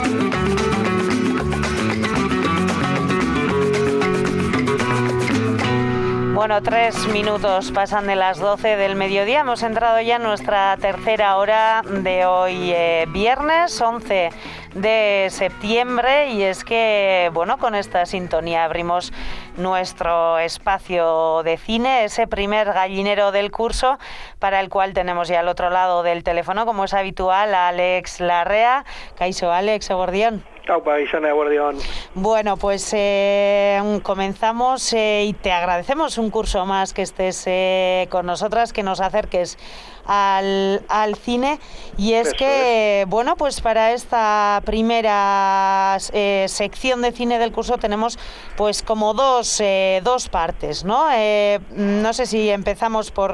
Bueno, 3 minutos pasan de las 12 del mediodía. Hemos entrado ya en nuestra tercera hora de hoy, viernes 11 de septiembre, y es que, bueno, con esta sintonía abrimos nuestro espacio de cine, ese primer gallinero del curso, para el cual tenemos ya al otro lado del teléfono, como es habitual, a Alex Larrea. Kaixo, Alex, eguerdión. Bueno, pues comenzamos y te agradecemos un curso más que estés con nosotras, que nos acerques al cine. Y es que, bueno, pues para esta primera sección de cine del curso tenemos pues como dos partes, ¿no? No sé si empezamos por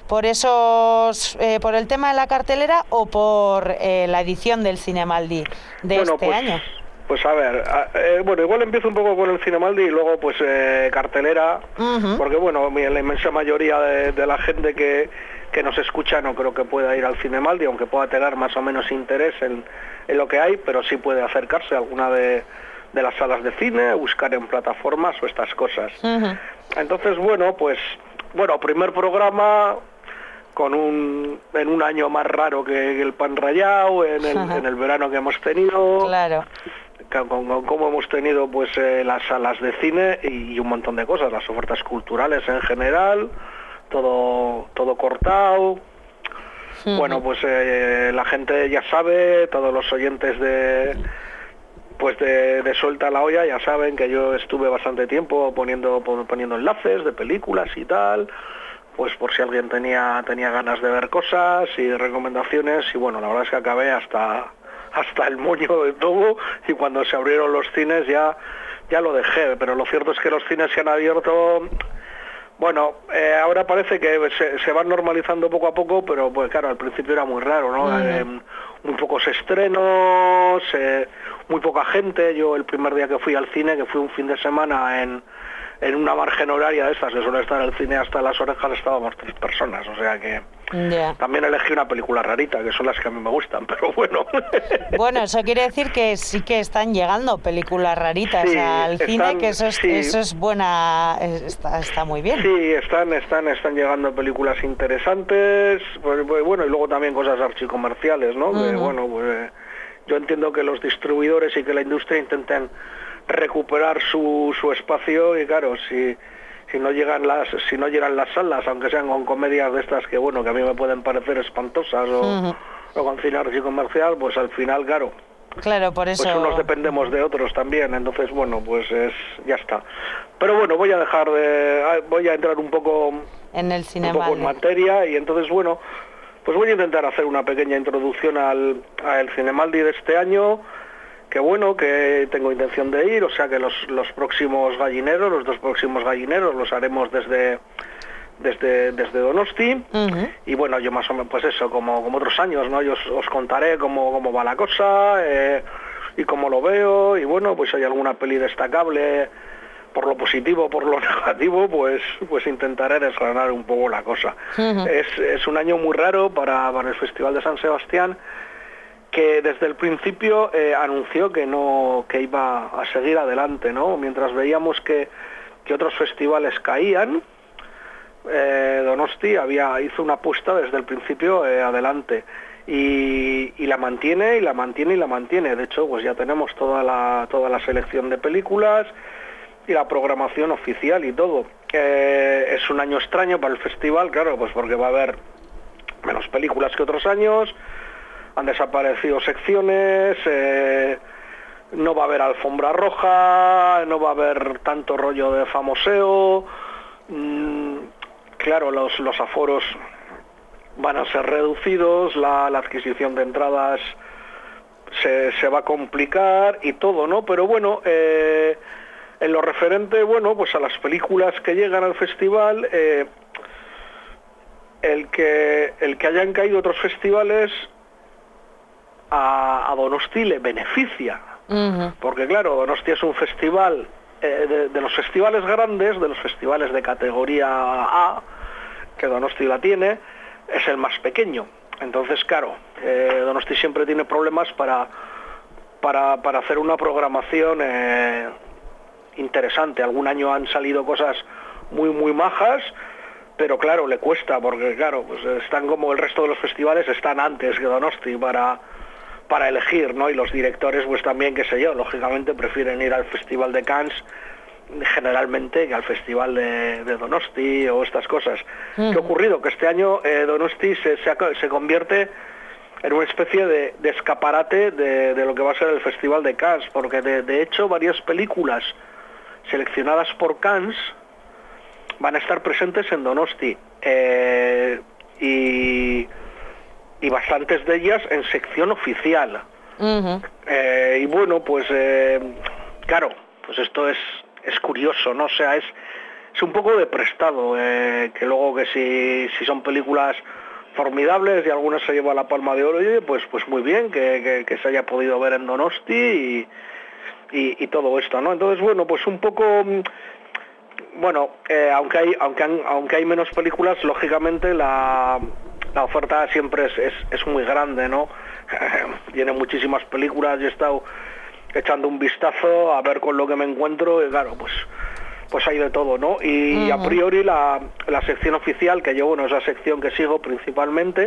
el tema de la cartelera o por la edición del Cinemaldi de este año. Pues a ver, bueno, igual empiezo un poco con el Cinemaldi y luego pues cartelera, porque bueno, la inmensa mayoría de la gente que nos escucha no creo que pueda ir al Cinemaldi, aunque pueda tener más o menos interés en lo que hay, pero sí puede acercarse a alguna de las salas de cine, buscar en plataformas o estas cosas. Entonces, bueno, pues, primer programa en un año más raro que el pan rallado, en el verano que hemos tenido. Claro. Con cómo hemos tenido pues las salas de cine y un montón de cosas, las ofertas culturales en general, todo cortado. Bueno, pues la gente ya sabe, todos los oyentes de Suelta la Olla ya saben que yo estuve bastante tiempo poniendo enlaces de películas y tal, pues por si alguien tenía ganas de ver cosas y recomendaciones, y bueno, la verdad es que acabé hasta el moño de todo, y cuando se abrieron los cines ya lo dejé, pero lo cierto es que los cines se han abierto. Bueno, ahora parece que se van normalizando poco a poco, pero pues claro, al principio era muy raro, ¿no? Muy pocos estrenos, muy poca gente. Yo el primer día que fui al cine, que fui un fin de semana en una margen horaria de estas, que suele estar el cine hasta las orejas, estábamos 3 personas, o sea que también elegí una película rarita, que son las que a mí me gustan, pero bueno. Bueno, eso quiere decir que sí que están llegando películas raritas al cine, que eso es buena, está muy bien. Sí, están llegando películas interesantes, pues, bueno, y luego también cosas archicomerciales, ¿no? Que, bueno, pues yo entiendo que los distribuidores y que la industria intenten recuperar su espacio, y claro, si no llegan las salas, aunque sean con comedias de estas que bueno, que a mí me pueden parecer espantosas, o con cine archicomercial, pues al final, claro, por eso pues unos dependemos de otros también, entonces bueno, pues ya está. Pero bueno, voy a entrar un poco en materia, y entonces bueno, pues voy a intentar hacer una pequeña introducción al Cinemaldi de este año, que bueno, que tengo intención de ir, o sea que los próximos gallineros, los 2 próximos gallineros los haremos desde Donosti, y bueno, yo más o menos, pues eso, como otros años, ¿no? Yo os contaré cómo va la cosa, y cómo lo veo, y bueno, pues si hay alguna peli destacable, por lo positivo, por lo negativo, pues intentaré desgranar un poco la cosa. Es un año muy raro para el Festival de San Sebastián, que desde el principio anunció que iba a seguir adelante, ¿no? Mientras veíamos que otros festivales caían, Donosti hizo una apuesta desde el principio adelante, y la mantiene. De hecho, pues ya tenemos toda la selección de películas y la programación oficial y todo. Es un año extraño para el festival, claro, pues porque va a haber menos películas que otros años. Han desaparecido secciones, no va a haber alfombra roja, no va a haber tanto rollo de famoseo, claro, los aforos van a ser reducidos, la adquisición de entradas se va a complicar y todo, ¿no? Pero bueno, en lo referente, bueno, pues a las películas que llegan al festival, el que hayan caído otros festivales a Donosti le beneficia, porque claro, Donosti es un festival de los festivales grandes, de los festivales de categoría A, que Donosti la tiene, es el más pequeño. Entonces, claro, Donosti siempre tiene problemas para para hacer una programación interesante. Algún año han salido cosas muy majas, pero claro, le cuesta, porque claro, pues están como el resto de los festivales, están antes que Donosti para elegir, ¿no? Y los directores, pues también, qué sé yo, lógicamente prefieren ir al Festival de Cannes generalmente que al Festival de Donosti o estas cosas. ¿Qué ha ocurrido? Que este año Donosti se convierte en una especie de escaparate de lo que va a ser el Festival de Cannes, porque de hecho varias películas seleccionadas por Cannes van a estar presentes en Donosti, y bastantes de ellas en sección oficial. Y bueno, pues claro, pues esto es curioso, ¿no? O sea, es un poco de prestado, que luego que si son películas formidables y algunas se lleva la palma de oro, pues muy bien que se haya podido ver en Donosti y todo esto, ¿no? Entonces, bueno, pues un poco, bueno, aunque hay menos películas, lógicamente la oferta siempre es muy grande, ¿no? Tiene muchísimas películas. Yo he estado echando un vistazo a ver con lo que me encuentro, y claro, pues hay de todo, ¿no? Y a priori la sección oficial, que yo, bueno, es la sección que sigo principalmente,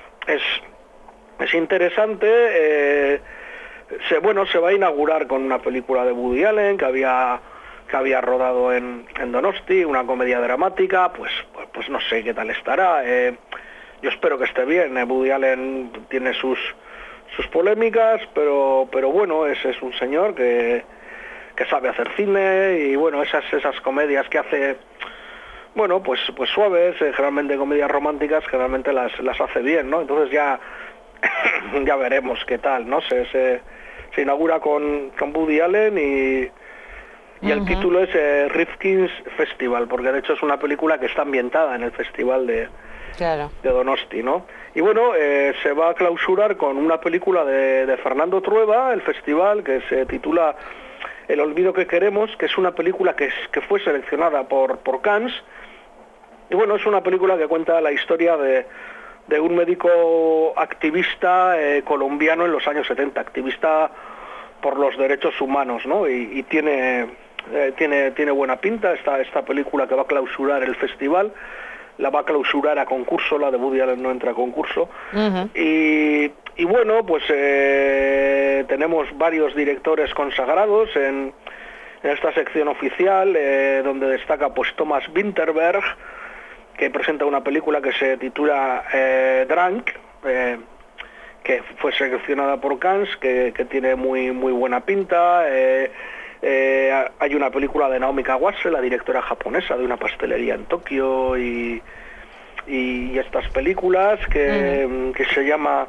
es interesante. Se va a inaugurar con una película de Woody Allen que había rodado en Donosti, una comedia dramática, pues no sé qué tal estará. Yo espero que esté bien. Woody Allen tiene sus polémicas, pero bueno, es un señor que sabe hacer cine, y bueno, esas comedias que hace, bueno, pues suaves, generalmente comedias románticas, generalmente las hace bien, ¿no? Entonces ya veremos qué tal, ¿no? Se inaugura con Woody Allen y el título es Rifkin's Festival, porque de hecho es una película que está ambientada en el festival de Donosti, ¿no? Y bueno, se va a clausurar con una película de Fernando Trueba, el festival, que se titula El olvido que queremos, que es una película que fue seleccionada por Cannes. Y bueno, es una película que cuenta la historia de un médico activista colombiano en los años 70, activista por los derechos humanos, ¿no? Y tiene buena pinta esta película, que va a clausurar el festival. La va a clausurar a concurso, la de Woody Allen no entra a concurso. Y bueno, pues tenemos varios directores consagrados en esta sección oficial, donde destaca pues Thomas Vinterberg, que presenta una película que se titula Drunk, que fue seleccionada por Cannes, que tiene muy buena pinta. Hay una película de Naomi Kawase, la directora japonesa de una pastelería en Tokio, y estas películas que se llama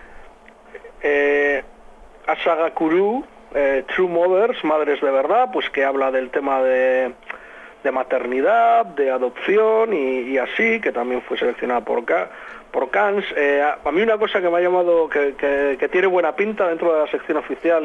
Asagakuru, True Mothers, Madres de Verdad, pues que habla del tema de maternidad, de adopción y así, que también fue seleccionada por Cannes. A mí una cosa que me ha llamado, que tiene buena pinta dentro de la sección oficial,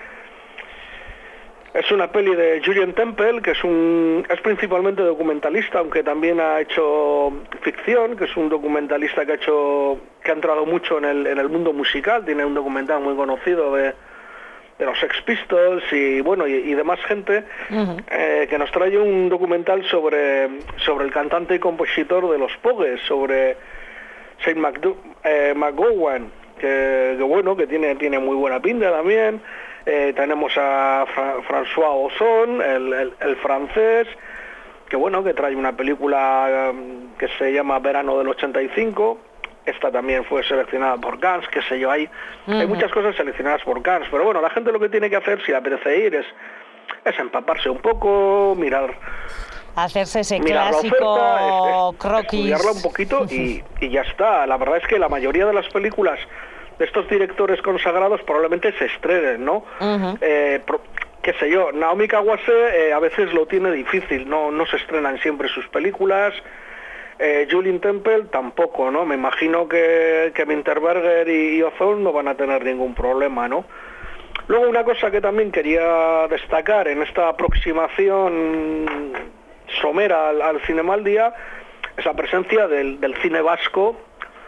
es una peli de Julien Temple, que es principalmente documentalista, aunque también ha hecho ficción, que es un documentalista que ha entrado mucho en el mundo musical. Tiene un documental muy conocido de los Sex Pistols y bueno, y demás gente, que nos trae un documental sobre el cantante y compositor de los Pogues, sobre Shane McGowan, que bueno, que tiene muy buena pinta también. Tenemos a François Ozon, el francés, que bueno, que trae una película que se llama Verano del 85. Esta también fue seleccionada por Cannes, qué sé yo, hay muchas cosas seleccionadas por Cannes, pero bueno, la gente lo que tiene que hacer, si le apetece ir, es empaparse un poco, hacerse ese clásico croquis, estudiarla un poquito y ya está. La verdad es que la mayoría de las películas de estos directores consagrados probablemente se estrenen, ¿no? Qué sé yo, Naomi Kawase a veces lo tiene difícil, no se estrenan siempre sus películas. Julien Temple tampoco, ¿no? Me imagino que Winterberger y Ozon no van a tener ningún problema, ¿no? Luego una cosa que también quería destacar en esta aproximación somera al Cinema al Día es la presencia del cine vasco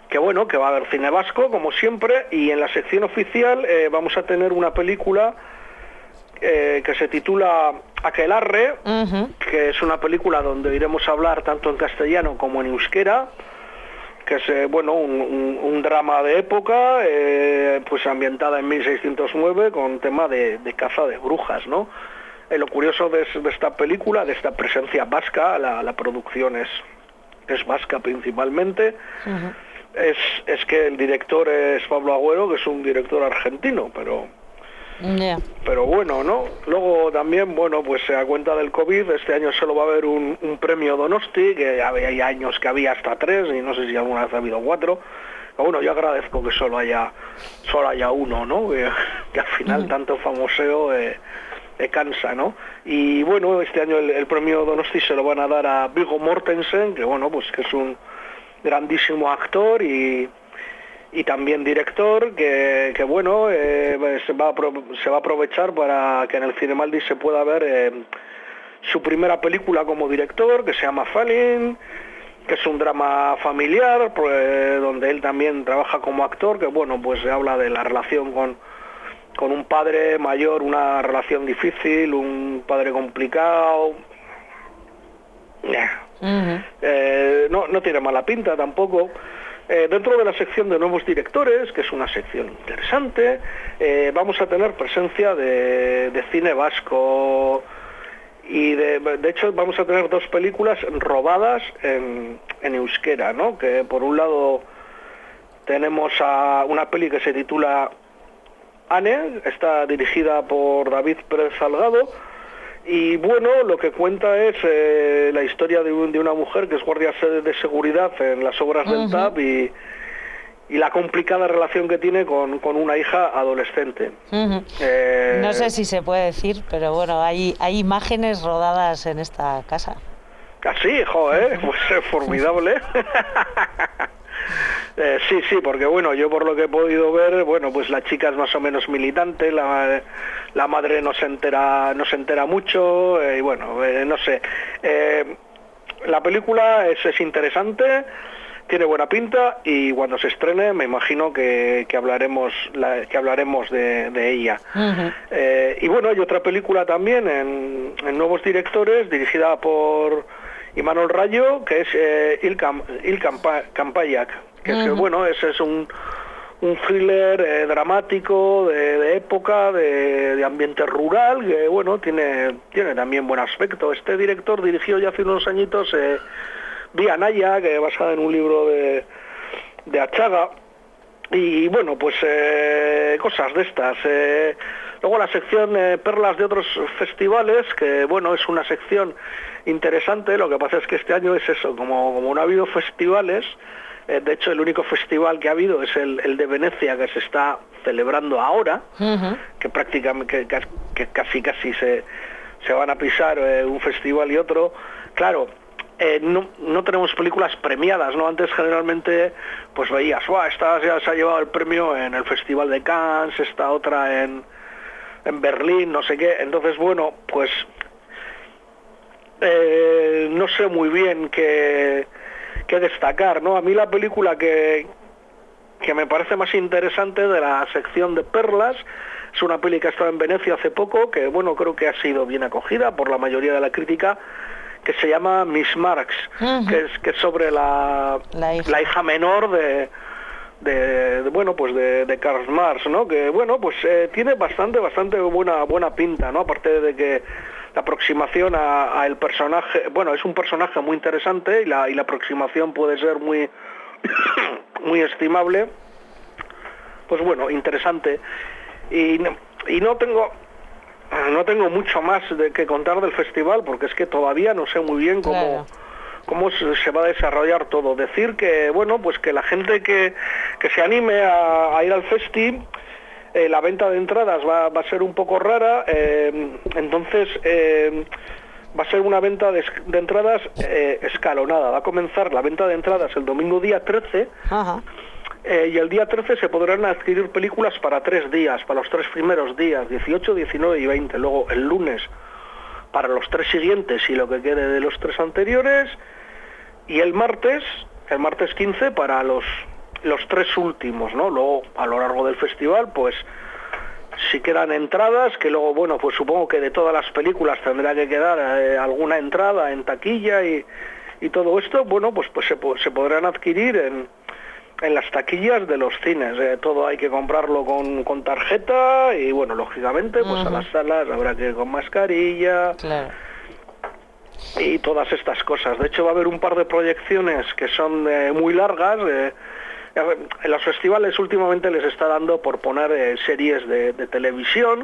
bueno, que va a haber cine vasco, como siempre, y en la sección oficial vamos a tener una película que se titula Aquelarre, que es una película donde iremos a hablar tanto en castellano como en euskera, que es bueno, un drama de época, pues ambientada en 1609 con tema de caza de brujas, ¿no? Lo curioso de esta película, de esta presencia vasca, la producción es vasca principalmente, es que el director es Pablo Agüero, que es un director argentino, pero bueno, ¿no? Luego también, bueno, pues a cuenta del COVID, este año solo va a haber un premio Donosti, que había años que había hasta 3, y no sé si alguna vez ha habido 4. Pero bueno, yo agradezco que solo haya uno, ¿no? Que al final tanto famoseo cansa, ¿no? Y bueno, este año el premio Donosti se lo van a dar a Viggo Mortensen, que bueno, pues que es un grandísimo actor y también director, que bueno, se va a aprovechar para que en el Cinemaldi se pueda ver su primera película como director, que se llama Falling, que es un drama familiar, donde él también trabaja como actor, que bueno, pues se habla de la relación con un padre mayor, una relación difícil, un padre complicado. No tiene mala pinta tampoco. Dentro de la sección de nuevos directores, que es una sección interesante, vamos a tener presencia de cine vasco, y de hecho vamos a tener 2 películas rodadas en euskera, ¿no? Que por un lado tenemos a una peli que se titula Anne, está dirigida por David Pérez Salgado, y bueno, lo que cuenta es la historia de una mujer que es guardia de seguridad en las obras del TAP y la complicada relación que tiene con una hija adolescente. No sé si se puede decir, pero bueno, hay imágenes rodadas en esta casa. Así, pues es formidable. Sí, porque bueno, yo por lo que he podido ver, bueno, pues la chica es más o menos militante, la madre no se entera mucho, y bueno, no sé. La película es interesante, tiene buena pinta, y cuando se estrene me imagino que hablaremos de ella. Y bueno, hay otra película también en nuevos directores, dirigida por Imanol Rayo, que es Il Campallac, que es, bueno, ese es un thriller dramático de época, de ambiente rural, que bueno, tiene también buen aspecto. Este director dirigió ya hace unos añitos Vía Naya, que es basada en un libro de Achaga, y bueno, pues cosas de estas. Luego la sección Perlas de otros festivales, que bueno, es una sección interesante. Lo que pasa es que este año es eso, como no ha habido festivales. De hecho, el único festival que ha habido es el de Venecia, que se está celebrando ahora, que prácticamente que casi se van a pisar un festival y otro. Claro, no tenemos películas premiadas, ¿no? Antes generalmente pues veías, esta ya se ha llevado el premio en el Festival de Cannes, esta otra en Berlín, no sé qué. Entonces, bueno, pues no sé muy bien qué destacar, ¿no? A mí la película que me parece más interesante de la sección de Perlas es una peli que ha estado en Venecia hace poco, que bueno, creo que ha sido bien acogida por la mayoría de la crítica, que se llama Miss Marx, que es sobre la hija menor de Karl Marx, ¿no? Que bueno, pues tiene bastante buena pinta, ¿no? Aparte de que la aproximación a el personaje, bueno, es un personaje muy interesante, y la aproximación puede ser muy muy estimable. Pues bueno, interesante. Y no tengo mucho más que contar del festival, porque es que todavía no sé muy bien cómo se va a desarrollar todo. Decir que, bueno, pues que la gente que se anime a ir al festi, la venta de entradas va a ser un poco rara, entonces va a ser una venta de entradas escalonada. Va a comenzar la venta de entradas el domingo día 13, y el día 13 se podrán adquirir películas para 3 días, para los 3 primeros días, 18, 19 y 20. Luego el lunes para los 3 siguientes y lo que quede de los 3 anteriores, y el martes 15 para los los 3 últimos, ¿no? Luego, a lo largo del festival, pues sí quedan entradas, que luego, bueno, pues supongo que de todas las películas tendrá que quedar alguna entrada en taquilla y todo esto, bueno, pues se podrán adquirir en las taquillas de los cines. Todo hay que comprarlo con tarjeta y, bueno, lógicamente, pues a las salas habrá que ir con mascarilla. Claro. Y todas estas cosas. De hecho, va a haber un par de proyecciones que son muy largas. En los festivales últimamente les está dando por poner series de televisión.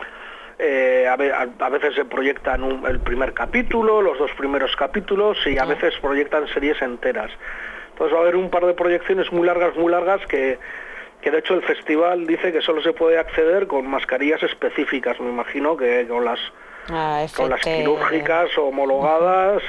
A veces se proyectan el primer capítulo, los 2 primeros capítulos, y a veces proyectan series enteras. Entonces va a haber un par de proyecciones muy largas que de hecho el festival dice que solo se puede acceder con mascarillas específicas. Me imagino que con las quirúrgicas homologadas,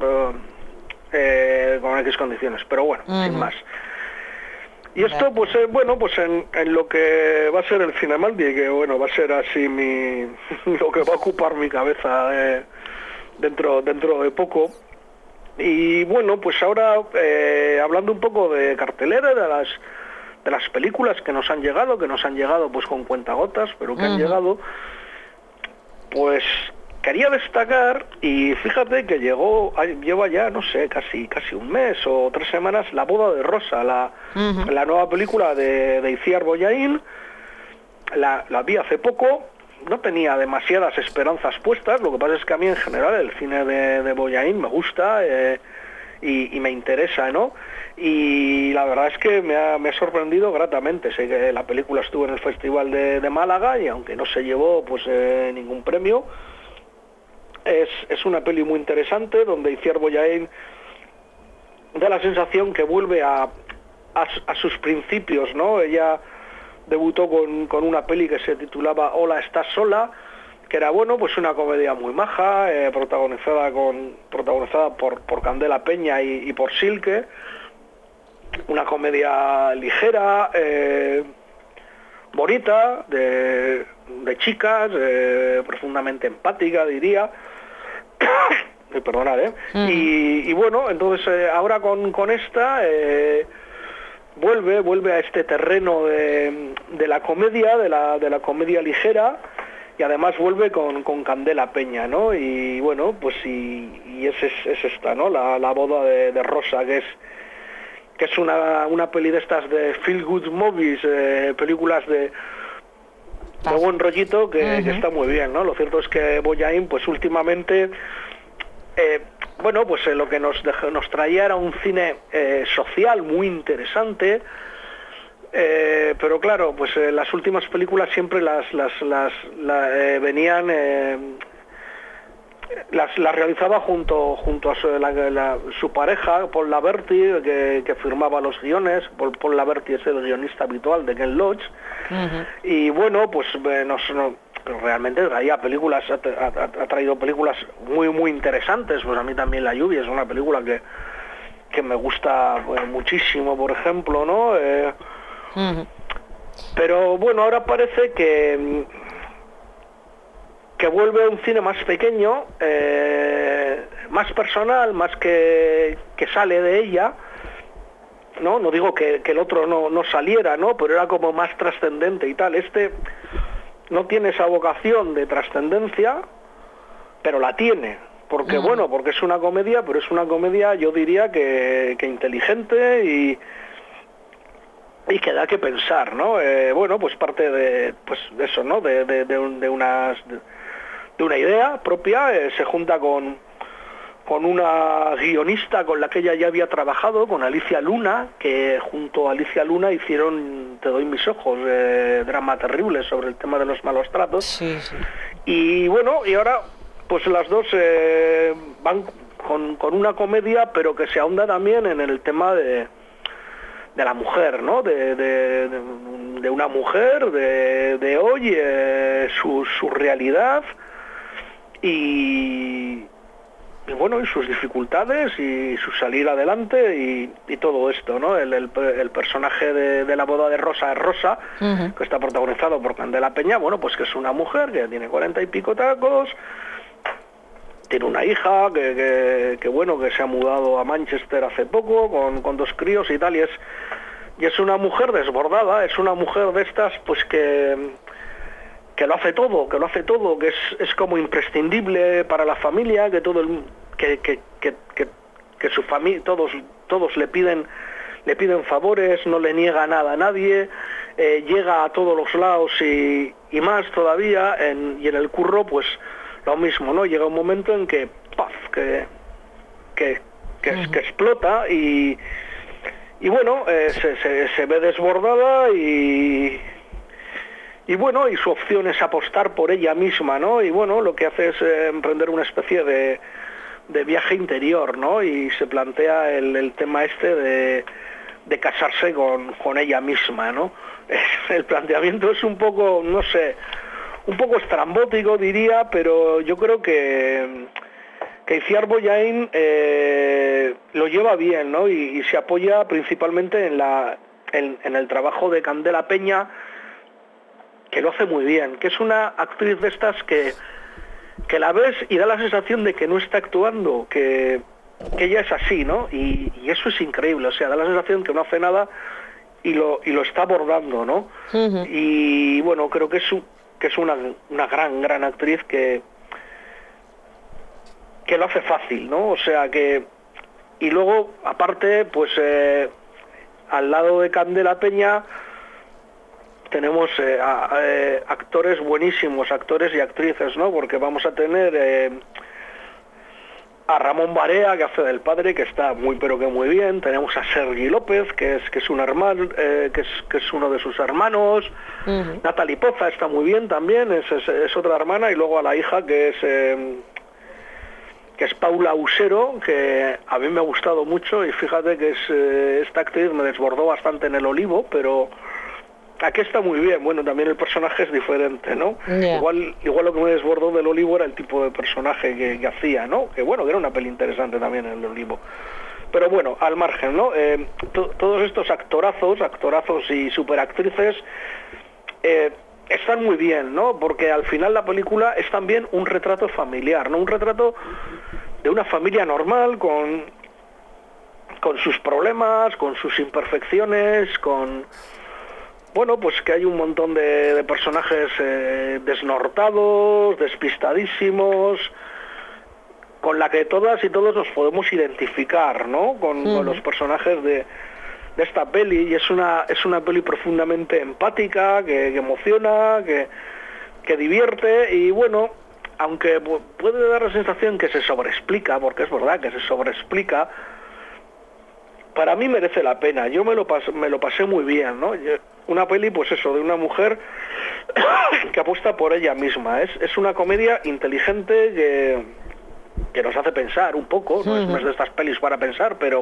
con X condiciones, pero bueno, sin más. Y esto, pues bueno, pues en lo que va a ser el Cinemaldi, que bueno, va a ser así lo que va a ocupar mi cabeza dentro de poco. Y bueno, pues ahora hablando un poco de cartelera, de las películas que nos han llegado pues con cuentagotas, pero que han llegado, pues quería destacar, y fíjate que lleva ya, no sé, casi un mes o 3 semanas, La boda de Rosa, la nueva película de Itziar Bollaín. La vi hace poco, no tenía demasiadas esperanzas puestas. Lo que pasa es que a mí en general el cine de Bollaín me gusta y me interesa, ¿no? Y la verdad es que me ha sorprendido gratamente. Sé que la película estuvo en el Festival de Málaga y aunque no se llevó pues ningún premio, es una peli muy interesante donde Itziar Bollaín da la sensación que vuelve a sus principios, ¿no? Ella debutó con una peli que se titulaba Hola, ¿estás sola?, que era, bueno, pues una comedia muy maja, protagonizada por Candela Peña y por Silke, una comedia ligera, bonita, de chicas, profundamente empática, diría. Perdonad, y bueno, entonces ahora con esta vuelve a este terreno de la comedia, de la comedia ligera, y además vuelve con Candela Peña, ¿no? Y bueno, pues y es esta, ¿no? La boda de Rosa, que es una peli de estas de feel good movies, películas de buen rollito que está muy bien, ¿no? Lo cierto es que Bollaín, pues últimamente, bueno, pues lo que nos traía era un cine social muy interesante, pero claro, pues las últimas películas siempre las realizaba junto a su pareja, Paul Laverty, que firmaba los guiones. Paul Laverty es el guionista habitual de Ken Loach. Y bueno, pues realmente traía películas, ha traído películas muy muy interesantes. Pues a mí también La lluvia es una película que me gusta muchísimo, por ejemplo, ¿no? Pero bueno, ahora parece que vuelve a un cine más pequeño, más personal, más que sale de ella, ¿no? No digo que el otro no saliera, ¿no? Pero era como más trascendente y tal. Este no tiene esa vocación de trascendencia, pero la tiene. Porque bueno, porque es una comedia, pero es una comedia, yo diría que inteligente y que da que pensar, ¿no? Bueno, pues parte de eso, ¿no? De una idea propia, se junta con una guionista con la que ella ya había trabajado, con Alicia Luna, que junto a Alicia Luna hicieron Te doy mis ojos, drama terrible sobre el tema de los malos tratos. Sí, sí. Y bueno, y ahora pues las dos van con una comedia, pero que se ahonda también en el tema de la mujer, ¿no? De una mujer de hoy, su realidad y bueno, y sus dificultades y su salir adelante y todo esto, ¿no? El personaje de La boda de Rosa es Rosa, que está protagonizado por Candela Peña, bueno, pues que es una mujer que tiene 40 y pico tacos, tiene una hija que bueno, que se ha mudado a Manchester hace poco con 2 críos y tal, y es Y es una mujer desbordada, es una mujer de estas pues que lo hace todo, que es como imprescindible para la familia, que todo el, que su familia, todos le piden favores, no le niega nada a nadie, llega a todos los lados y más todavía, y en el curro pues lo mismo, ¿no? Llega un momento en que ¡paf! que explota y bueno, se ve desbordada y bueno, y su opción es apostar por ella misma, ¿no? Y bueno, lo que hace es emprender una especie de viaje interior, ¿no? Y se plantea el tema de casarse con ella misma, ¿no? El planteamiento es un poco, no sé, un poco estrambótico diría, pero yo creo que Itziar Bollain lo lleva bien, ¿no? Y se apoya principalmente en el trabajo de Candela Peña, que lo hace muy bien, que es una actriz de estas que la ves y da la sensación de que no está actuando, que ella es así, ¿no? Y eso es increíble, o sea, da la sensación que no hace nada y lo está abordando, ¿no? Uh-huh. Y bueno, creo que es una gran actriz que lo hace fácil, ¿no? O sea que... Y luego, aparte, pues al lado de Candela Peña tenemos actores buenísimos, actores y actrices, ¿no? Porque vamos a tener a Ramón Barea, que hace del padre, que está muy pero que muy bien. Tenemos a Sergi López, que es un hermano, que es uno de sus hermanos. Uh-huh. Natalie Poza está muy bien también, es otra hermana. Y luego a la hija, que es Paula Usero, que a mí me ha gustado mucho. Y fíjate que esta actriz me desbordó bastante en El Olivo, pero aquí está muy bien. Bueno, también el personaje es diferente, ¿no? Yeah. Igual lo que me desbordó del Olivo era el tipo de personaje que hacía, ¿no? Que bueno, que era una peli interesante también en el Olivo. Pero bueno, al margen, ¿no? Todos estos actorazos y superactrices están muy bien, ¿no? Porque al final la película es también un retrato familiar, ¿no? Un retrato de una familia normal con sus problemas, con sus imperfecciones, bueno, pues que hay un montón de personajes desnortados, despistadísimos, con la que todas y todos nos podemos identificar, ¿no? Con los personajes de esta peli, y es una peli profundamente empática, que emociona, que divierte, y bueno, aunque puede dar la sensación que se sobreexplica, porque es verdad que se sobreexplica, para mí merece la pena. Yo me lo pasé muy bien, ¿no? Una peli, pues eso, de una mujer que apuesta por ella misma. Es una comedia inteligente que nos hace pensar un poco. No es de estas pelis para pensar, pero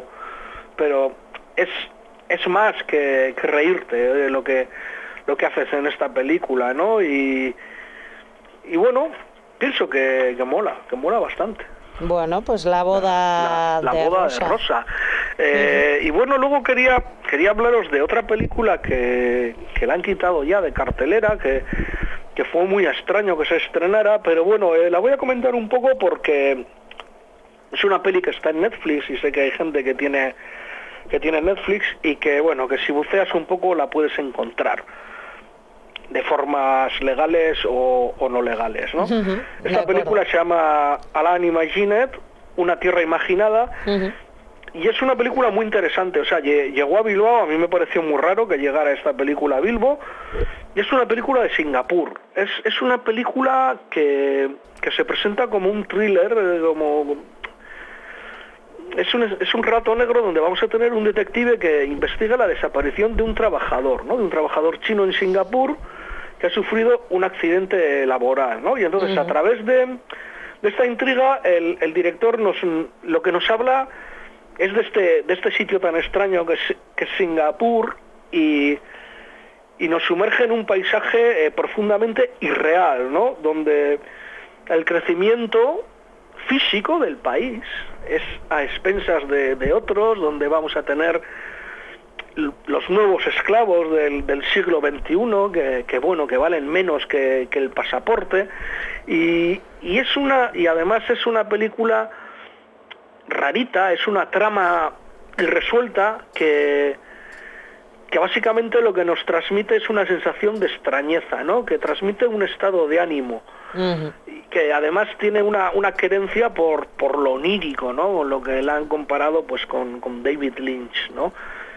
es más que reírte de lo que haces en esta película, ¿no? Y bueno, pienso que mola bastante. Bueno, pues la boda de Rosa. Y bueno, luego quería hablaros de otra película que la han quitado ya de cartelera, que fue muy extraño que se estrenara, pero bueno, la voy a comentar un poco porque es una peli que está en Netflix y sé que hay gente que tiene Netflix y que bueno, que si buceas un poco la puedes encontrar de formas legales o no legales, ¿no? Uh-huh. Esta película se llama Alan Imagined, Una tierra imaginada, uh-huh. Y es una película muy interesante. O sea, llegó a Bilbao, a mí me pareció muy raro que llegara esta película a Bilbao, y es una película de Singapur. Es una película que se presenta como un thriller, es un relato negro donde vamos a tener un detective que investiga la desaparición de un trabajador, ¿no? De un trabajador chino en Singapur que ha sufrido un accidente laboral, ¿no? Y entonces a través de esta intriga el director lo que nos habla es de este sitio tan extraño que es Singapur, y nos sumerge en un paisaje profundamente irreal, ¿no? Donde el crecimiento físico del país es a expensas de otros, donde vamos a tener los nuevos esclavos del siglo XXI que valen menos que el pasaporte, y además es una película rarita, es una trama irresuelta que que básicamente lo que nos transmite es una sensación de extrañeza, ¿no? Que transmite un estado de ánimo, y que además tiene una querencia por lo onírico, ¿no? Lo que la han comparado pues con David Lynch, ¿no?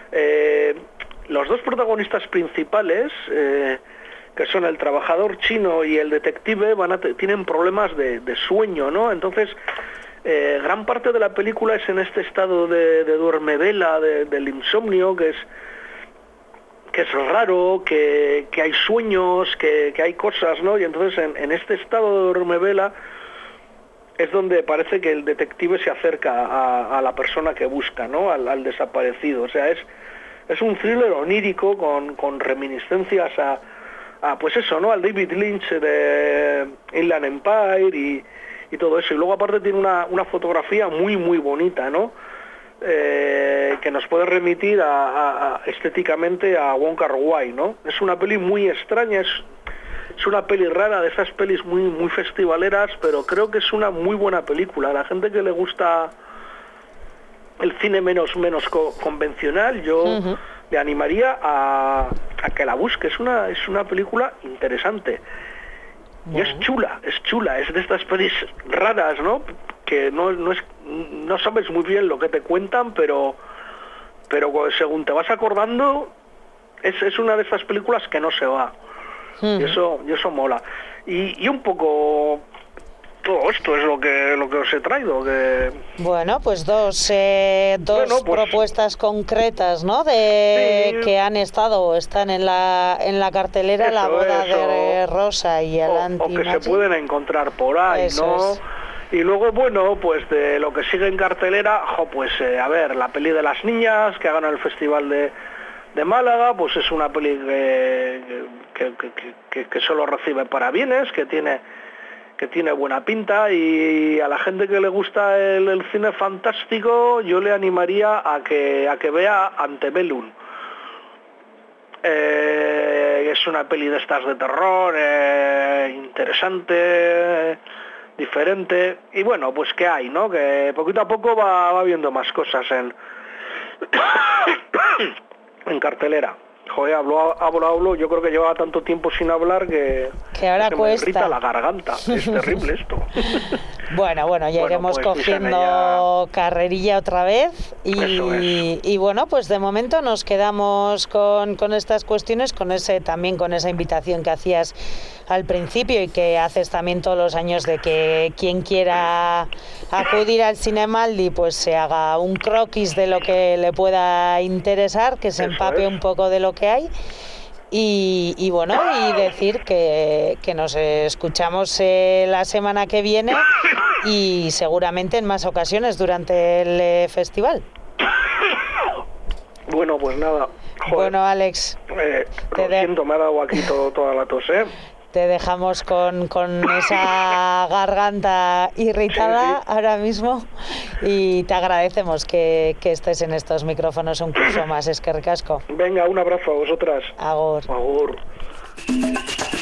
Los dos protagonistas principales, que son el trabajador chino y el detective, tienen problemas de sueño, ¿no? Entonces, gran parte de la película es en este estado de duermevela, del insomnio, que es raro, que hay sueños, que hay cosas, ¿no? Y entonces en este estado de duermevela es donde parece que el detective se acerca a la persona que busca, ¿no? Al desaparecido. O sea, es un thriller onírico con reminiscencias a pues eso, ¿no? Al David Lynch de Inland Empire y todo eso. Y luego aparte tiene una fotografía muy muy bonita, ¿no? Que nos puede remitir estéticamente a Wong Kar-wai, ¿no? Es una peli muy extraña, es una peli rara, de esas pelis muy muy festivaleras, pero creo que es una muy buena película. A la gente que le gusta el cine menos convencional, yo le animaría a que la busque. Es una película interesante. Y es chula, es de estas pelis raras, ¿no? Que no sabes muy bien lo que te cuentan, pero según te vas acordando, es una de esas películas que no se va. Y eso mola. Y un poco todo esto es lo que os he traído. Bueno, pues dos propuestas concretas, ¿no? Que han estado o están en la cartelera, La boda de Rosa y el Anti-Magic. O que se pueden encontrar por ahí, eso, ¿no? Es. Y luego, bueno, pues de lo que sigue en cartelera, a ver, la peli de las niñas, que hagan el Festival de Málaga, pues es una peli que solo recibe parabienes, que tiene buena pinta, y a la gente que le gusta el cine fantástico, yo le animaría a que vea Antebellum. Es una peli de estas de terror, interesante, diferente, y bueno, pues que hay, ¿no? Que poquito a poco va viendo más cosas en cartelera. Joder, hablo, yo creo que llevaba tanto tiempo sin hablar que ahora cuesta. Me irrita la garganta, es terrible esto. Bueno, ya iremos pues, cogiendo carrerilla otra vez y bueno, pues de momento nos quedamos con estas cuestiones, con esa invitación que hacías al principio y que haces también todos los años, de que quien quiera acudir al Cinemaldi pues se haga un croquis de lo que le pueda interesar, que se empape un poco de lo que hay. Y bueno, y decir que nos escuchamos la semana que viene y seguramente en más ocasiones durante el festival. Bueno, pues nada. Joder. Bueno, Alex, lo siento, me ha dado aquí toda la tos, ¿eh? Te dejamos con esa garganta irritada ahora mismo y te agradecemos que estés en estos micrófonos un curso más. Eskerrik asko. Venga, un abrazo a vosotras. Agur. Agur.